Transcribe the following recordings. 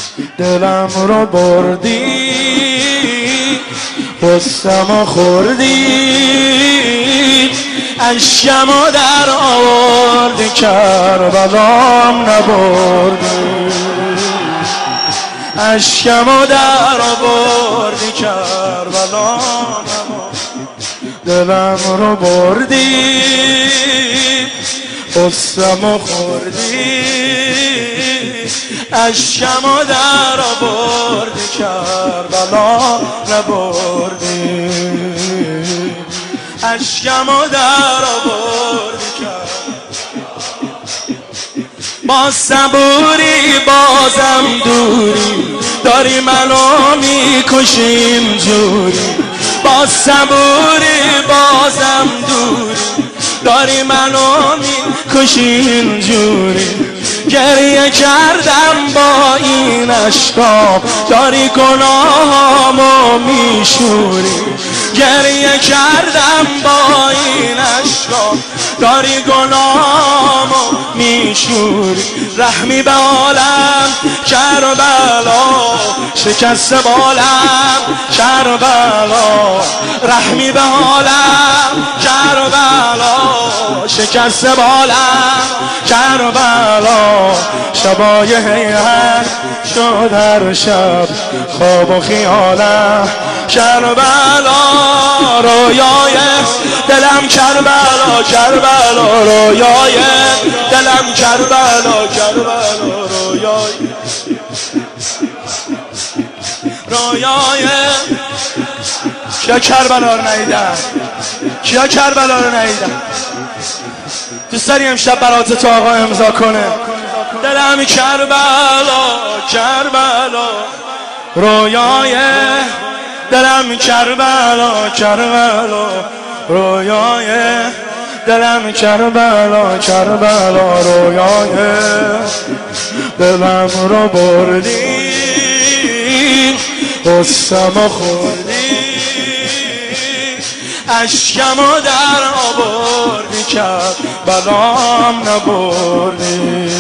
دلم رو بردی، غصه‌مو خوردی، اشکمو در آوردی، کربلام نبردی، اشکمو در آوردی، کربلام نبردی. دلم رو بردی، غصه‌مو خوردی، اشکمو در آوردی، کربلا نبردی، اشکمو در آوردی. با صبوری بازم دوری، داری منو میکشیم جوری. با صبوری بازم دوری، داری منو میکشیم جوری. گریه کردم با این اشکام، داری گناهامو میشوری. گریه کردم با این اشکام، داری گناهامو میشوری. رحمی به عالم کربلا، شکست بالم کربلا. رحمی به عالم کربلا، شکست بالم کربلا. شبای حیرت شد هر شب خواب و خیالم کربلا. رویای دلم کربلا، کربلا. رویای دلم کربلا، کربلا. رویای کیا کربلا رو ندیدن؟ کیا کربلا رو ندیدن؟ دوست داری امشب برات تو آقا امضا کنه؟ دلم کربلا، کربلا. رویای دلم کربلا، کربلا. رویای دلم کربلا، کربلا. رویای دلم رو بردی، غصه‌مو خوردی، اشکمو در آوردی، کربلام نبردی،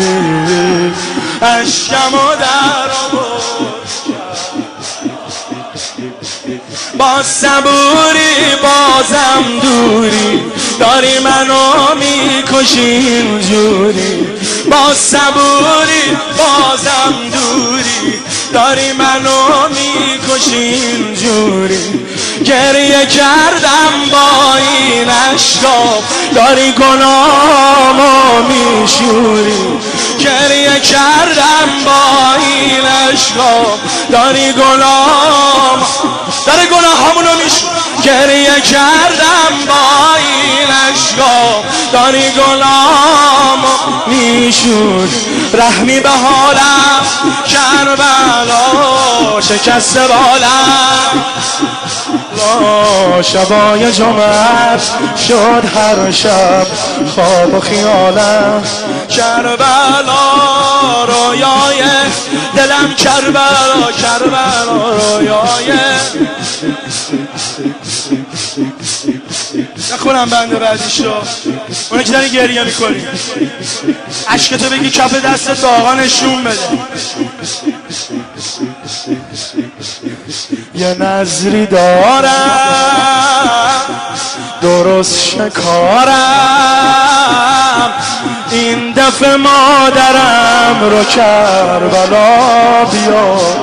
اشکمو در آوردی. با صبوری بازم دوری، داری منو میکشیم جوری. با صبوری بازم دوری، داری منو میکشیم جوری. گریه کردم با این اشکام، داری گناهامو میشوری. گریه کردم با این اشکام، داری گناهامونو میشوری. گریه کردم با این اشکام، داری گناهامو میشوری. رحمی به حالم کربلا، شکست بالم. شبای جمعت شد هر شب خواب و خیالم کربلا. رویای دلم کربلا، کربلا. رویای نخونم بنده بعدیش رو، اونه که داری گریه میکنی عشقتو بگی کف دستت به آقا نشون بده. یه نظری دارم درست شکارم، این دفعه مادرم رو کربلا بیار.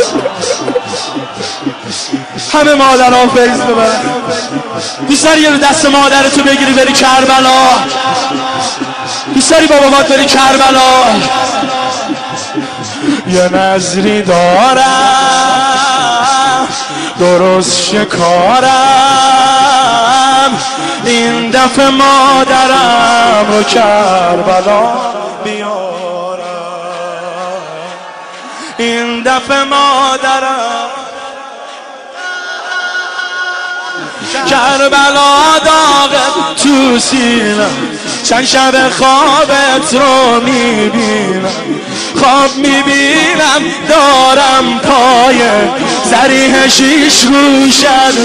همه مادرها فیض ببرن. دوست داری یه دست مادرتو بگیری بری کربلا؟ دوست داری با بابات بری کربلا؟ یه نظری دارم درست شکارم، این دفعه مادرم رو کربلا بیارم. این دفعه مادرم کربلا داغ تو سینم، چند شب خوابت رو میبینم. خواب میبینم دارم پای زریح شیش روشت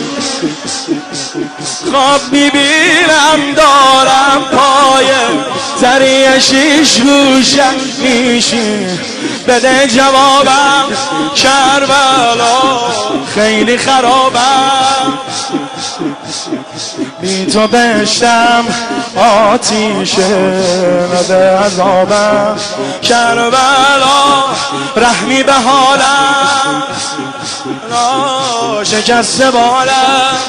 خواب میبینم دارم پای زریع شیش گوشه میشی بده جوابم کربلا خیلی خرابم بی تو بهشتم آتیشه نده عذابم کربلا رحمی به حالم شکست بالم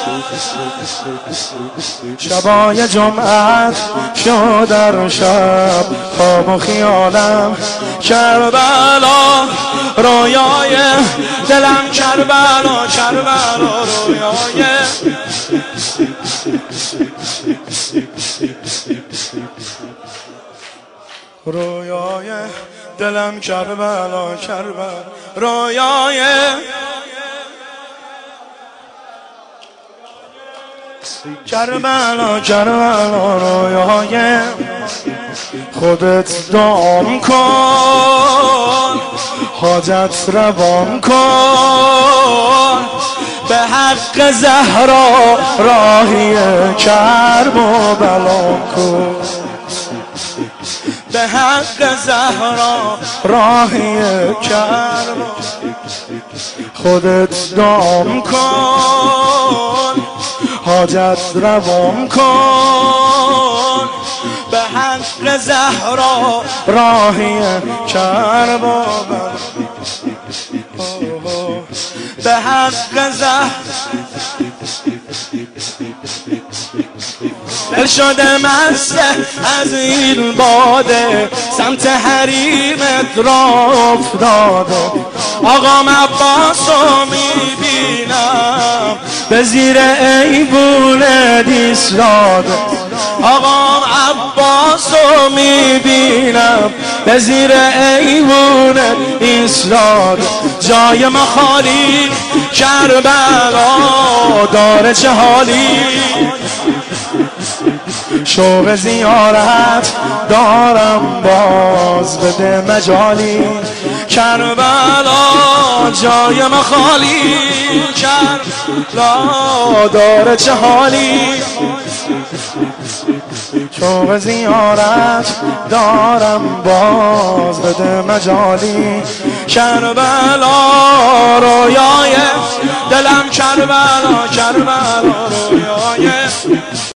شبای جمعت شو در شب خواب و خیالم کربلا رویای دلم کربلا کربلا رویای رویای دلم کربلا کربلا رویای کربلا کربلا رویای خودت دام کن حاجت روان کن به حق زهرا راهی کرب و بلا کن به حق زهرا راهی کرب خودت دام کن حاجت روان کن به حق زهرا راهی کرب و بلا به حق زهرا دل شده مسته از این باده سمت حریمت را افتاده آقام عباسو میبینم به زیر ایوون ایستاده آقام عباسو میبینم به زیر ایوون ایستاده جای ما خالی کربلا داره چه حالی شوق زیارت دارم باز بده مجالی کربلا جای ما خالی کربلا داره چه حالی شوق زیارت دارم باز بده مجالی کربلا رویای دلم کربلا کربلا رویای